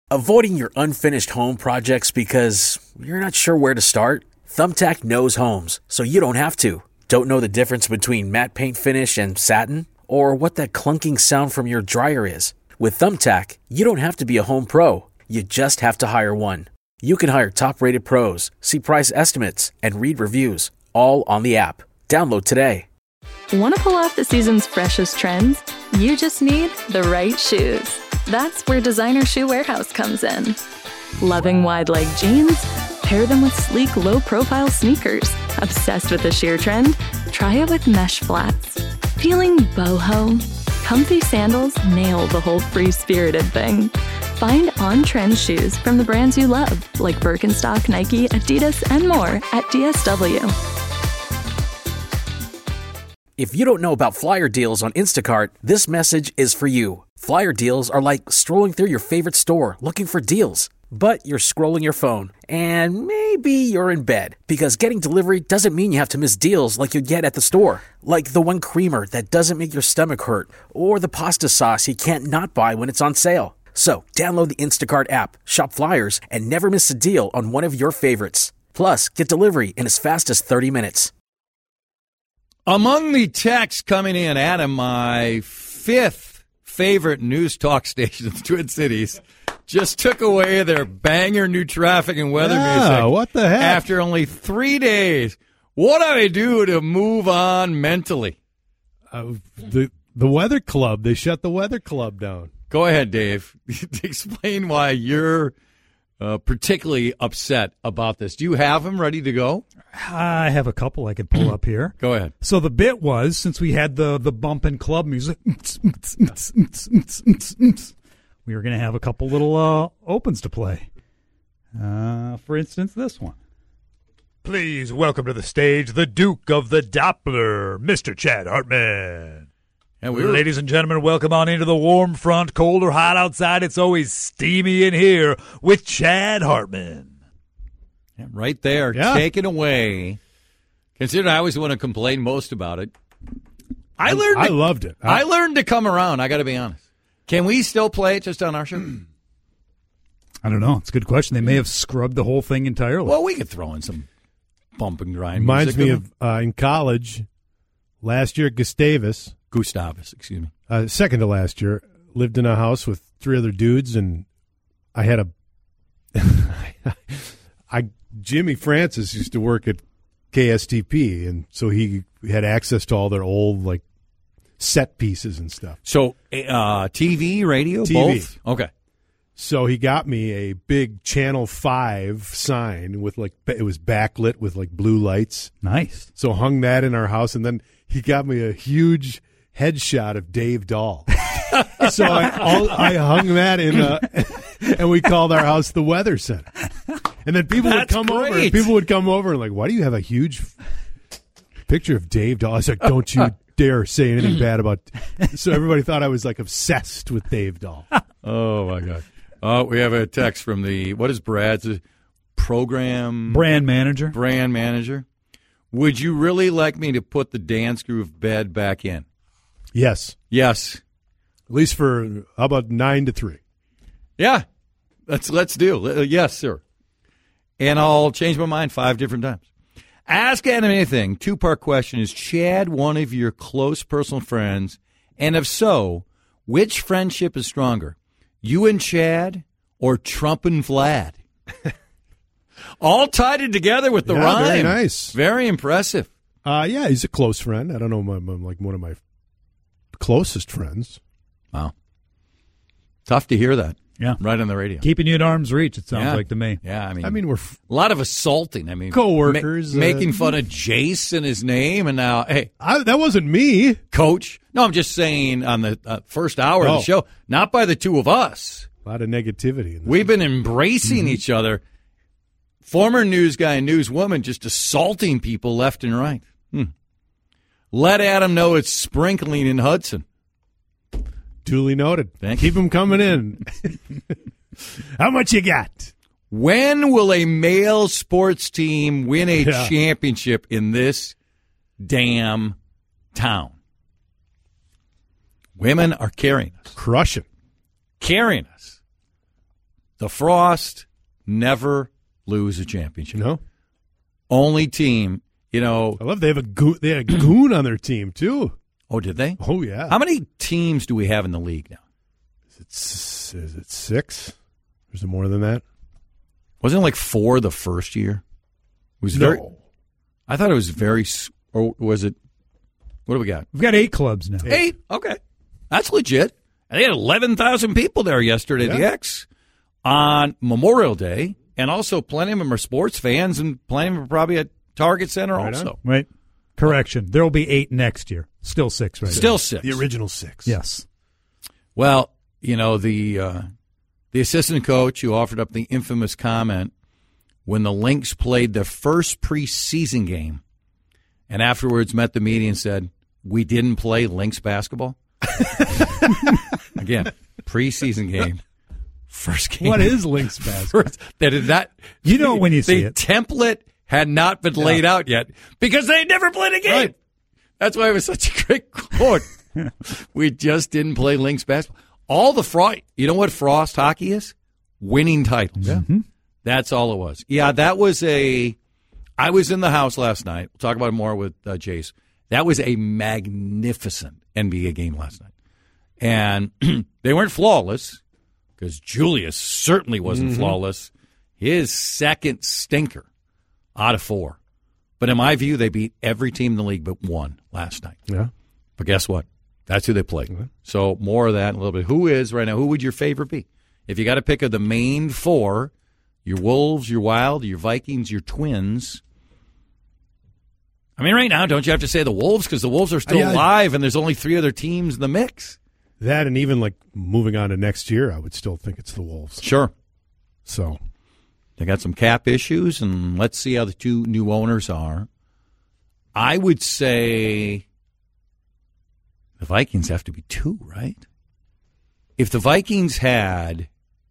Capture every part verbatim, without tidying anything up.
Avoiding your unfinished home projects because you're not sure where to start? Thumbtack knows homes, so you don't have to. Don't know the difference between matte paint finish and satin? Or what that clunking sound from your dryer is? With Thumbtack, you don't have to be a home pro. You just have to hire one. You can hire top-rated pros, see price estimates, and read reviews, all on the app. Download today. Want to pull off the season's freshest trends? You just need the right shoes. That's where Designer Shoe Warehouse comes in. Loving wide-leg jeans? Pair them with sleek, low-profile sneakers. Obsessed with the sheer trend? Try it with mesh flats. Feeling boho? Comfy sandals nail the whole free-spirited thing. Find on-trend shoes from the brands you love, like Birkenstock, Nike, Adidas, and more at D S W. If you don't know about flyer deals on Instacart, this message is for you. Flyer deals are like strolling through your favorite store looking for deals. But you're scrolling your phone, and maybe you're in bed, because getting delivery doesn't mean you have to miss deals like you get at the store. Like the one creamer that doesn't make your stomach hurt, or the pasta sauce you can't not buy when it's on sale. So download the Instacart app, shop flyers, and never miss a deal on one of your favorites. Plus, get delivery in as fast as thirty minutes. Among the texts coming in, Adam, my fifth favorite news talk station in the Twin Cities just took away their banger new traffic and weather yeah, music. What the heck? After only three days. What do I do to move on mentally? Uh, the the weather club. They shut the weather club down. Go ahead, Dave. Explain why you're uh, particularly upset about this. Do you have them ready to go? I have a couple I could pull up here. Go ahead. So the bit was, since we had the, the bump and club music, we were going to have a couple little uh, opens to play. Uh, for instance, this one. Please welcome to the stage the Duke of the Doppler, Mister Chad Hartman. And we were... Ladies and gentlemen, welcome on into the warm front, cold or hot outside. It's always steamy in here with Chad Hartman. Yeah, right there, yeah. Taken away. Considering I always want to complain most about it. I learned. I to, loved it. I, I learned to come around. I got to be honest. Can we still play it just on our show? I don't know. It's a good question. They may have scrubbed the whole thing entirely. Well, we could throw in some bump and grind. Reminds music me of uh, in college last year at Gustavus. Gustavus, excuse me. Uh, second to last year, lived in a house with three other dudes, and I had a. I Jimmy Francis used to work at K S T P, and so he had access to all their old like set pieces and stuff. So uh, T V, radio, T V. both? Okay. So he got me a big Channel five sign with like it was backlit with like blue lights. Nice. So hung that in our house, and then he got me a huge headshot of Dave Dahl. So I, all, I hung that in, a, and we called our house the Weather Center. And then people That's would come great. over. And people would come over and like, why do you have a huge picture of Dave Dahl? I was like, don't you dare say anything bad about. So everybody thought I was like obsessed with Dave Dahl. Oh my God. Uh, we have a text from the what is Brad's program Brand manager. Brand manager. Would you really like me to put the dance groove bed back in? Yes. Yes. At least for, how about nine to three? Yeah. Let's let's do. Uh, yes, sir. And I'll change my mind five different times. Ask Adam anything. Two-part question. Is Chad one of your close personal friends? And if so, which friendship is stronger? You and Chad or Trump and Vlad? All tied it together with the yeah, rhyme. Very nice. Very impressive. Uh, yeah, he's a close friend. I don't know, I'm, I'm like one of my closest friends. Wow. Tough to hear that. Yeah. Right on the radio. Keeping you at arm's reach, it sounds Yeah. like to me. Yeah, I mean, I mean, we're f- a lot of assaulting. I mean, Co-workers, ma- making uh, fun of Jace and his name, and now, hey, I, that wasn't me. Coach. No, I'm just saying on the uh, first hour Oh. of the show, not by the two of us. A lot of negativity. In this. We've been embracing Mm-hmm. each other. Former news guy and newswoman just assaulting people left and right. Hmm. Let Adam know it's sprinkling in Hudson. Duly noted. Thank Keep them coming in. How much you got? When will a male sports team win a Yeah. championship in this damn town? Women are carrying us. Crushing. Carrying us. The Frost never lose a championship. No. Only team, you know. I love they have a goon, they had a goon on their team too. Oh, did they? Oh yeah. How many teams do we have in the league now? Is it, s- is it six? Or is it more than that? Wasn't it like four the first year? It was No. very. I thought it was very. s- Or was it? What do we got? We've got eight clubs now. Eight. Okay, that's legit. And they had eleven thousand people there yesterday at the Yeah. X on Memorial Day, and also plenty of them are sports fans, and plenty of them are probably at Target Center Right also. on. Right. Correction. There will be eight next year. Still six, right? Still six. The original six. Yes. Well, you know, the uh, the assistant coach who offered up the infamous comment when the Lynx played their first preseason game and afterwards met the media and said, we didn't play Lynx basketball. Again, preseason game, first game. What is Lynx basketball? First, they did not. You know when you see the it. template had not been laid out yet because they had never played a game. Right. That's why it was such a great quote. We just didn't play Lynx basketball. All the Frost, you know what Frost hockey is? Winning titles. Yeah. Mm-hmm. That's all it was. Yeah, that was a. I was in the house last night. We'll talk about it more with uh, Jace. That was a magnificent N B A game last night. And they weren't flawless because Julius certainly wasn't Mm-hmm. flawless. His second stinker out of four. But in my view, they beat every team in the league but one last night. Yeah. But guess what? That's who they played. So more of that in a little bit. Who is right now? Who would your favorite be? If you got to pick of the main four, your Wolves, your Wild, your Vikings, your Twins. I mean, right now, don't you have to say the Wolves because the Wolves are still Yeah. alive and there's only three other teams in the mix? That and even like moving on to next year, I would still think it's the Wolves. Sure. So They got some cap issues, and let's see how the two new owners are. I would say the Vikings have to be two, right? If the Vikings had,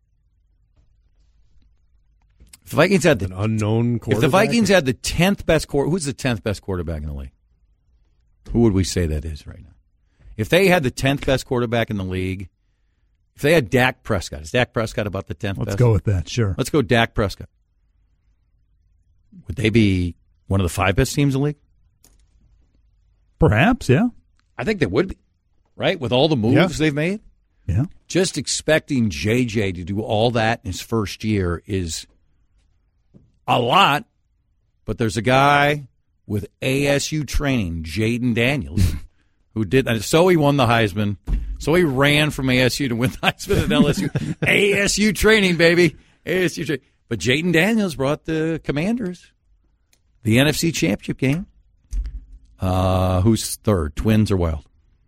if the Vikings had an the, unknown quarterback. if the Vikings had the tenth best quarter, who's the tenth best quarterback in the league? Who would we say that is right now? If they had the tenth best quarterback in the league, if they had Dak Prescott, is Dak Prescott about the tenth Let's best? go with that, sure. Let's go Dak Prescott. Would they be one of the five best teams in the league? Perhaps, yeah. I think they would be, right? With all the moves Yeah. they've made. Yeah. Just expecting J J to do all that in his first year is a lot, but there's a guy with A S U training, Jaden Daniels, who did, and so he won the Heisman. So he ran from A S U to win the Heisman at L S U. A S U training, baby. A S U training. But Jaden Daniels brought the Commanders the N F C Championship game. Uh, who's third, Twins or Wild?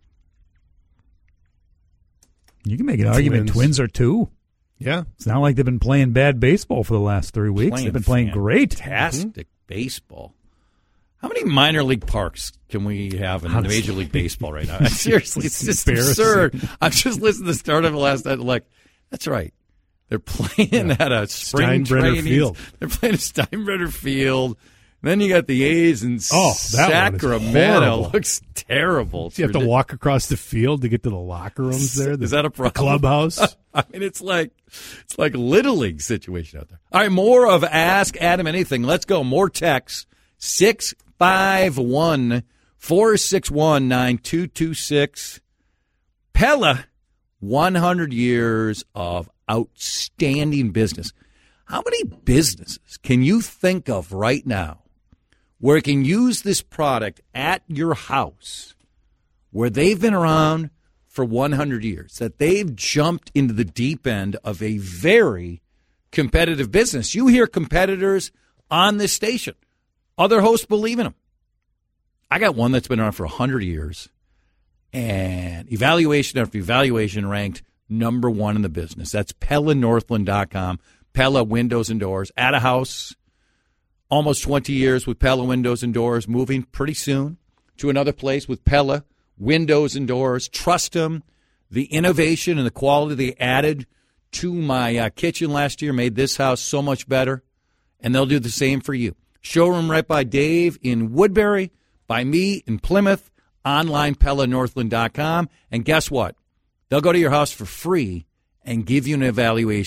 You can make an argument Twins. Twins are two. Yeah. It's not like they've been playing bad baseball for the last three weeks. They've been playing great. Fantastic baseball. How many minor league parks can we have in Honestly. Major League Baseball right now? Seriously, it's just embarrassing. absurd. I just listened to the start of it last night. Like, that's right. They're playing at a spring Steinbrenner training. Field. They're playing at Steinbrenner Field. Then you got the A's in Oh, that one is Sacramento. horrible. Looks terrible. It's You have to ridiculous. walk across the field to get to the locker rooms there. The, Is that a problem? the clubhouse? I mean, it's like it's like little league situation out there. All right, more of Ask Adam Anything. Let's go. More texts. six five one, four six one, nine two two six. Pella, one hundred years of outstanding business. How many businesses can you think of right now where you can use this product at your house, where they've been around for one hundred years, that they've jumped into the deep end of a very competitive business? You hear competitors on this station. Other hosts believe in them. I got one that's been around for one hundred years, and evaluation after evaluation ranked number one in the business. That's Pella Northland dot com. Pella Windows and Doors. At a house, almost twenty years with Pella Windows and Doors, moving pretty soon to another place with Pella Windows and Doors. Trust them. The innovation and the quality they added to my uh, kitchen last year made this house so much better, and they'll do the same for you. Showroom right by Dave in Woodbury, by me in Plymouth, online Pella Northland dot com. And guess what? They'll go to your house for free and give you an evaluation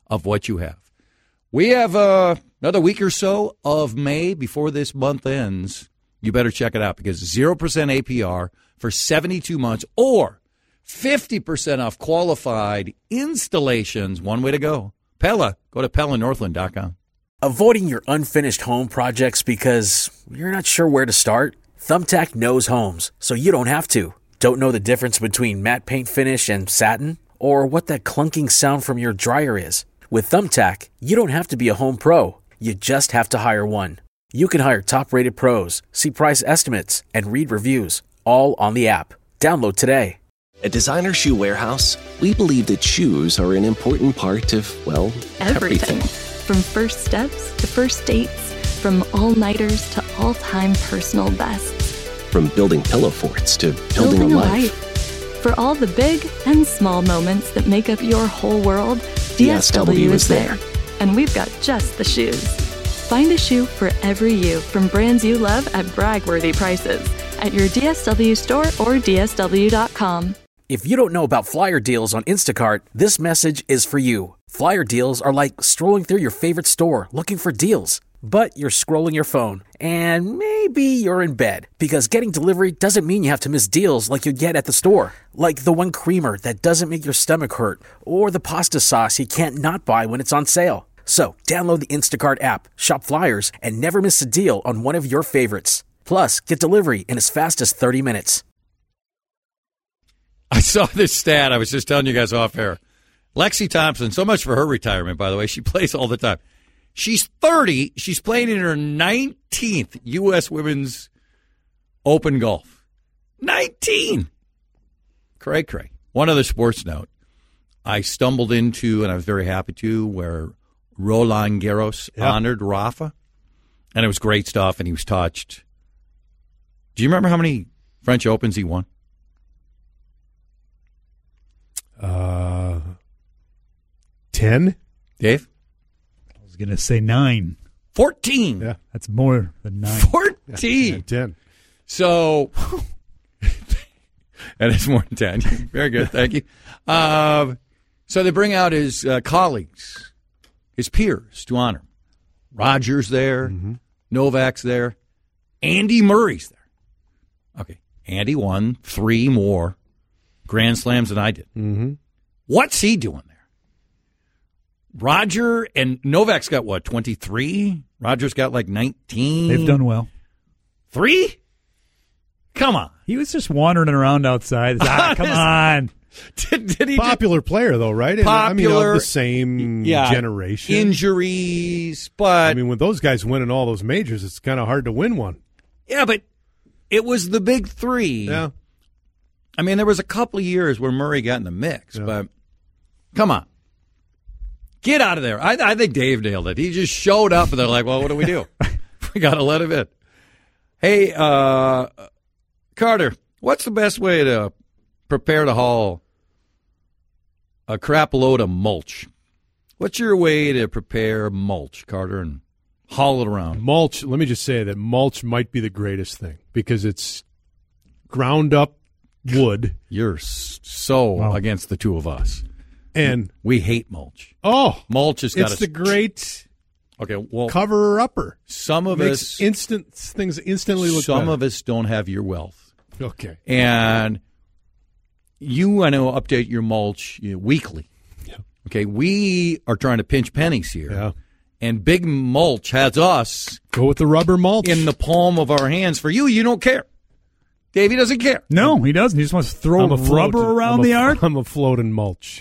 of what you have. We have uh, another week or so of May before this month ends. You better check it out because zero percent A P R for seventy-two months or fifty percent off qualified installations. One way to go. Pella. Go to Pella Northland dot com. Avoiding your unfinished home projects because you're not sure where to start? Thumbtack knows homes, so you don't have to. Don't know the difference between matte paint finish and satin? Or what that clunking sound from your dryer is? With Thumbtack, you don't have to be a home pro. You just have to hire one. You can hire top-rated pros, see price estimates, and read reviews, all on the app. Download today. At Designer Shoe Warehouse, we believe that shoes are an important part of, well, Everything. everything. From first steps to first dates, from all-nighters to all-time personal bests. From building pillow forts to building, Building a a life. life. For all the big and small moments that make up your whole world, D S W is there. And we've got just the shoes. Find a shoe for every you from brands you love at brag-worthy prices at your D S W store or D S W dot com. If you don't know about flyer deals on Instacart, this message is for you. Flyer deals are like strolling through your favorite store looking for deals. But you're scrolling your phone, and maybe you're in bed, because getting delivery doesn't mean you have to miss deals like you get at the store. Like the one creamer that doesn't make your stomach hurt, or the pasta sauce you can't not buy when it's on sale. So download the Instacart app, shop flyers, and never miss a deal on one of your favorites. Plus, get delivery in as fast as thirty minutes. I saw this stat. I was just telling you guys off air. Lexi Thompson, so much for her retirement, by the way. She plays all the time. She's thirty. She's playing in her nineteenth U S Women's Open Golf. nineteen. Cray, cray. One other sports note. I stumbled into, and I was very happy to, where Roland Garros Yeah. honored Rafa. And it was great stuff, and he was touched. Do you remember how many French Opens he won? Uh, ten? Dave? I was going to say nine. fourteen. Yeah. That's more than nine. fourteen. Yeah, ten. So, and it's more than ten. Very good. Thank you. Uh, so they bring out his uh, colleagues, his peers to honor him. Rogers there. Mm-hmm. Novak's there. Andy Murray's there. Okay. Andy won three more Grand Slams than I did. Mm-hmm. What's he doing there? Roger and Novak's got what, twenty-three? Roger's got like nineteen. They've done well. Three? Come on. He was just wandering around outside. Ah, come on. Did, did he Popular player, though, right? And, I mean, Popular. of the same Yeah. generation. Injuries, but I mean, with those guys winning all those majors, it's kind of hard to win one. yeah, but it was the big three. Yeah. I mean, there was a couple of years where Murray got in the mix, Yeah. but come on. Get out of there. I, I think Dave nailed it. He just showed up, and they're like, well, what do we do? We got to let him in. Hey, uh, Carter, what's the best way to prepare to haul a crap load of mulch? What's your way to prepare mulch, Carter, and haul it around? Mulch, let me just say that mulch might be the greatest thing because it's ground up wood. You're s- so Wow. against the two of us. And, We hate mulch. oh, Mulch has got it's a the great Okay, well, cover-upper. some of Makes us instant things instantly look some better. of us don't have your wealth. Okay. And you, I know, update your mulch you know, weekly. Yeah. Okay, we are trying to pinch pennies here. Yeah. And Big Mulch has us Go with the rubber mulch. in the palm of our hands. For you, you don't care. Davey doesn't care. No, he doesn't. He just wants to throw I'm a rubber float- around I'm a- the yard. I'm a floating mulch.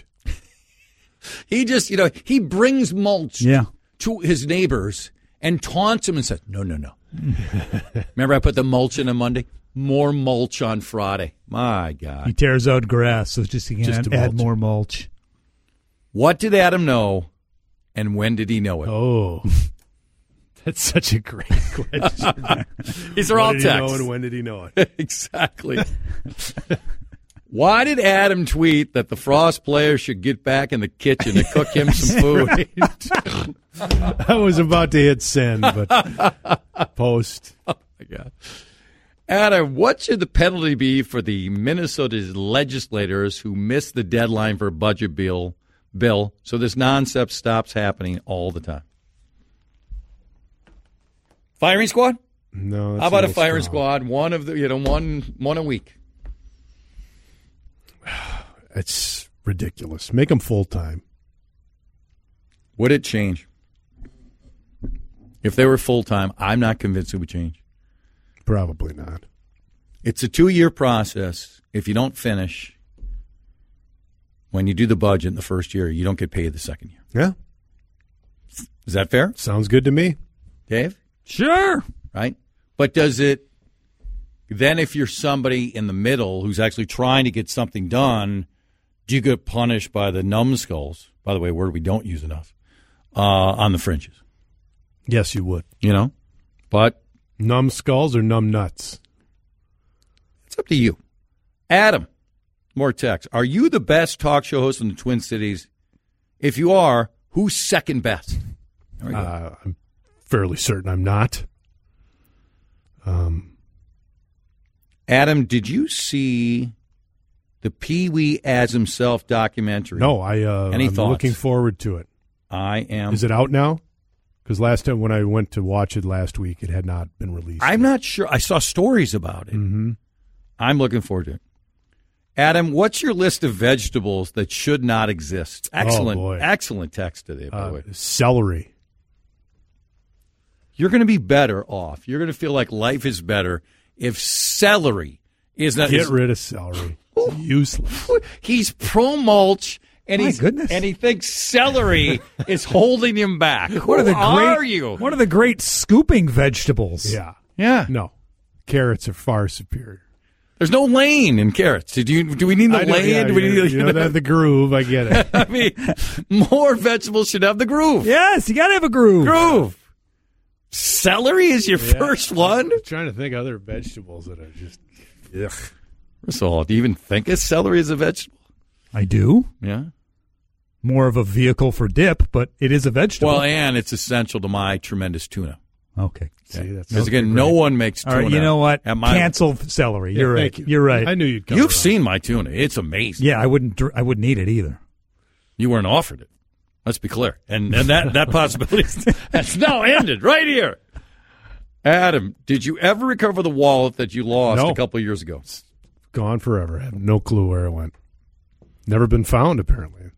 He just, you know, he brings mulch Yeah. to his neighbors and taunts him and says, no, no, no. Remember I put the mulch in on Monday? More mulch on Friday. My God. He tears out grass, so just he can Just add, to add mulch. more mulch. What did Adam know, and when did he know it? Oh. That's such a great question. These are all When did he know texts. and when did he know it? Exactly. Why did Adam tweet that the Frost players should get back in the kitchen to cook him some food? I was about to hit send, but post. Oh, my God. Adam, what should the penalty be for the Minnesota legislators who missed the deadline for a budget bill bill, so this nonsense stops happening all the time. Firing squad? No. that's How about a little firing strong. squad? One of the, you know, one one a week. It's ridiculous. Make them full time. Would it change? If they were full time, I'm not convinced it would change. Probably not. It's a two-year process. If you don't finish, when you do the budget in the first year, you don't get paid the second year. Yeah. Is that fair, Sounds good to me. Dave? Sure. Right? But does it then, if you're somebody in the middle who's actually trying to get something done, do you get punished by the numbskulls? By the way, a word we don't use enough, uh, on the fringes. Yes, you would. You know? But Numbskulls or numb nuts? it's up to you. Adam, more text. Are you the best talk show host in the Twin Cities? If you are, who's second best? There we go. Uh, I'm fairly certain I'm not. Um, Adam, did you see the Pee Wee as himself documentary? no, I, uh, Any I'm thoughts? looking forward to it. I am. Is it out now? Because last time when I went to watch it last week, it had not been released. I'm not sure. I saw stories about it. Mm-hmm. I'm looking forward to it. Adam, what's your list of vegetables that should not exist? Excellent, Oh, boy. excellent text today, by the Uh, way. celery. You're going to be better off. You're going to feel like life is better if celery is not. Get is- rid of celery. It's useless. He's pro mulch, and My he's goodness. and he thinks celery is holding him back. What are Who the are great? you? What are the great scooping vegetables? Yeah. Yeah, No. Carrots are far superior. there's no lane in carrots. Did you? Do we need the I know, lane? yeah, do we you, need you know, they have the groove. I get it. I mean, more vegetables should have the groove. Yes, you got to have a groove. Groove. Celery is your Yeah. first one? I'm trying to think of other vegetables that are just. Ugh. First of all, do you even think of celery as a vegetable? I do. Yeah. More of a vehicle for dip, but it is a vegetable. Well, and it's essential to my tremendous tuna. okay. See, that's Because again, no one makes All tuna. right, you know what? at my- Cancel celery. Yeah, You're right. thank you. You're right. I knew you'd come You've around. seen my tuna. It's amazing. Yeah, I wouldn't. dr- I wouldn't eat it either. You weren't offered it. Let's be clear. And and that, that possibility has now ended right here. Adam, did you ever recover the wallet that you lost No. a couple of years ago? Gone forever. I have no clue where it went. Never been found, apparently.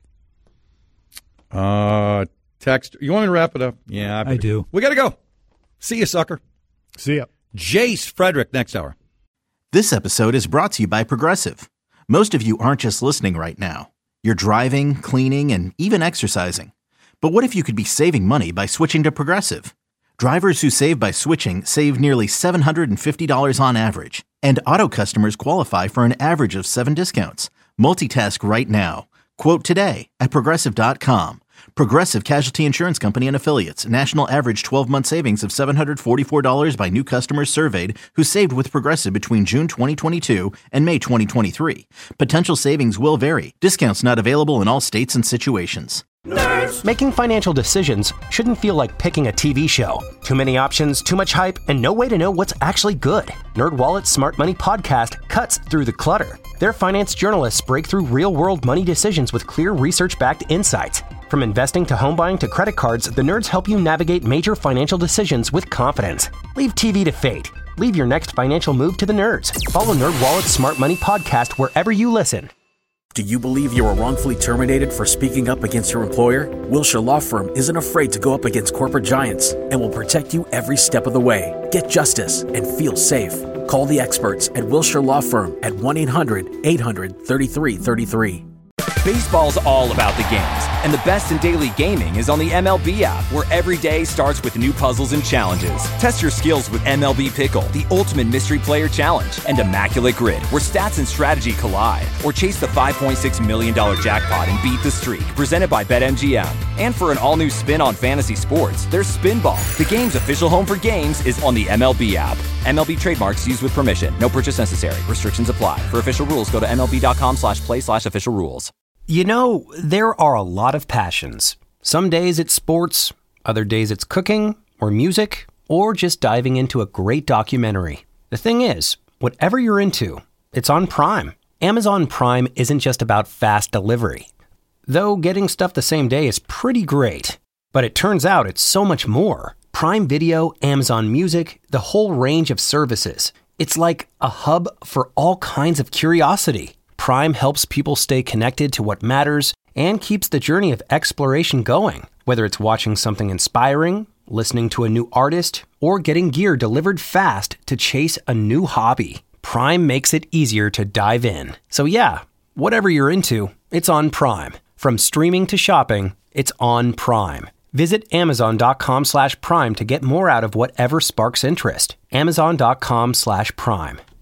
Uh, text. You want me to wrap it up? Yeah, I do. We got to go. See you, sucker. See ya. Jace Frederick, next hour. This episode is brought to you by Progressive. Most of you aren't just listening right now. You're driving, cleaning, and even exercising. But what if you could be saving money by switching to Progressive? Drivers who save by switching save nearly seven hundred fifty dollars on average. And auto customers qualify for an average of seven discounts. Multitask right now. Quote today at Progressive dot com. Progressive Casualty Insurance Company and Affiliates. National average twelve-month savings of seven hundred forty-four dollars by new customers surveyed who saved with Progressive between June twenty twenty-two and May twenty twenty-three. Potential savings will vary. Discounts not available in all states and situations. Making financial decisions shouldn't feel like picking a T V show. Too many options, too much hype, and no way to know what's actually good. NerdWallet's Smart Money Podcast cuts through the clutter. Their finance journalists break through real-world money decisions with clear research-backed insights. From investing to home buying to credit cards, the nerds help you navigate major financial decisions with confidence. Leave T V to fate. Leave your next financial move to the nerds. Follow NerdWallet's Smart Money Podcast wherever you listen. Do you believe you were wrongfully terminated for speaking up against your employer? Wilshire Law Firm isn't afraid to go up against corporate giants and will protect you every step of the way. Get justice and feel safe. Call the experts at Wilshire Law Firm at one eight hundred eight hundred thirty-three thirty-three. Baseball's all about the games, and the best in daily gaming is on the M L B app, where every day starts with new puzzles and challenges. Test your skills with M L B Pickle, the ultimate mystery player challenge, and Immaculate Grid, where stats and strategy collide. Or chase the five point six million dollars jackpot and beat the streak, presented by BetMGM. And for an all-new spin on fantasy sports, there's Spinball. The game's official home for games is on the M L B app. M L B trademarks used with permission. No purchase necessary. Restrictions apply. For official rules, go to MLB.com slash play slash official rules. You know, there are a lot of passions. Some days it's sports, other days it's cooking, or music, or just diving into a great documentary. The thing is, whatever you're into, it's on Prime. Amazon Prime isn't just about fast delivery. though getting stuff the same day is pretty great. But it turns out it's so much more. Prime Video, Amazon Music, the whole range of services. It's like a hub for all kinds of curiosity. Prime helps people stay connected to what matters and keeps the journey of exploration going, whether it's watching something inspiring, listening to a new artist, or getting gear delivered fast to chase a new hobby. Prime makes it easier to dive in. So yeah, whatever you're into, it's on Prime. From streaming to shopping, it's on Prime. Visit amazon.com slash prime to get more out of whatever sparks interest. Amazon.com slash prime.